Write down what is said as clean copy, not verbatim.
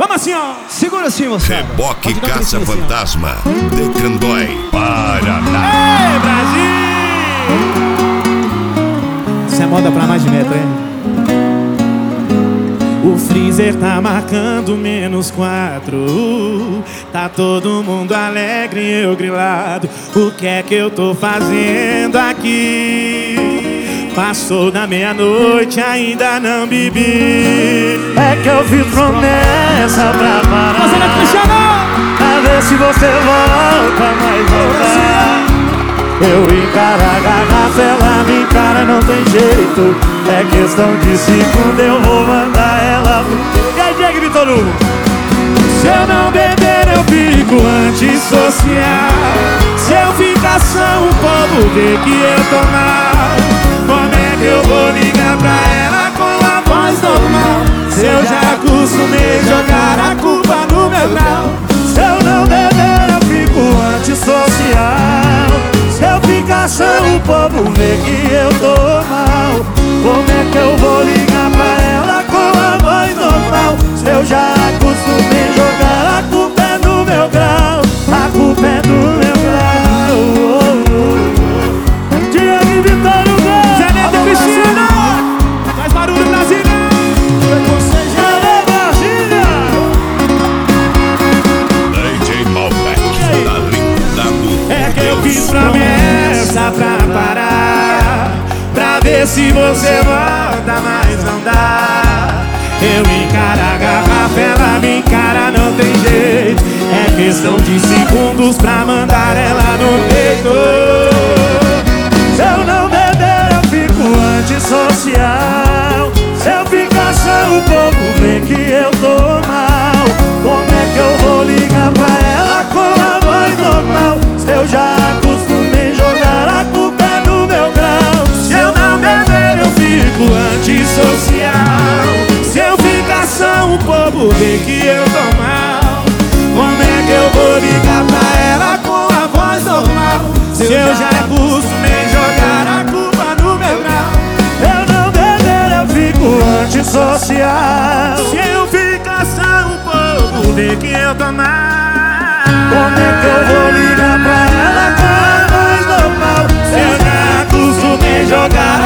Vamos assim, ó. Segura assim, moçada. Reboque Caça-Fantasma de Candói, Paraná. Ei, Brasil! Isso é moda pra mais de metro, hein? O freezer tá marcando -4. Tá todo mundo alegre e eu grilado. O que é que eu tô fazendo aqui? Passou da meia-noite, ainda não bebi. É que eu fiz promessa pra parar. Fazendo Cristiano! Pra ver se você volta, mas voltar. Eu encaro a garrafa, ela me encara, não tem jeito. É questão de segundo, eu vou mandar ela. E aí, Diego Vitor Hugo? Se eu não beber, eu fico antissocial. Se eu ficar só, o povo vê que eu tô mal. Como é que eu vou ligar pra ela com a voz normal? Se eu já acostumei jogar a culpa no meu grau. Se eu não beber, eu fico antissocial. Se eu ficar só, o povo vê que eu tô mal. Como é que eu vou ligar pra ela com a voz normal? Se eu já acostumei jogar, a culpa é do meu grau. A culpa é do meu grau. Diego Vitor Hugo, Zé Neto e Cristina, faz barulho, Brasília. DJ Malbec, da linda do É que eu fiz promessa pra parar, pra ver se você volta, mas não dá. Eu encaro a garrafa, ela me encara, não tem jeito. É questão de segundos pra mandar ela no peito. Se eu não beber, eu fico antissocial. Se eu ficar só, o povo vê que eu tô mal. Como é que eu vou ligar pra ela com a voz normal? Se eu já acostumei jogar, a culpa é do meu grau. Se eu não beber, eu fico antissocial. Se eu ficar só, o povo vê que eu tô mal. Como é que eu vou ligar pra ela com a voz normal? Se eu já acostumei jogar a culpa no meu grau. Eu não beber, eu fico antissocial. Se eu ficar só, o povo vê que eu tô mal. Como é que eu vou ligar pra ela com a voz normal? Se eu já acostumei jogar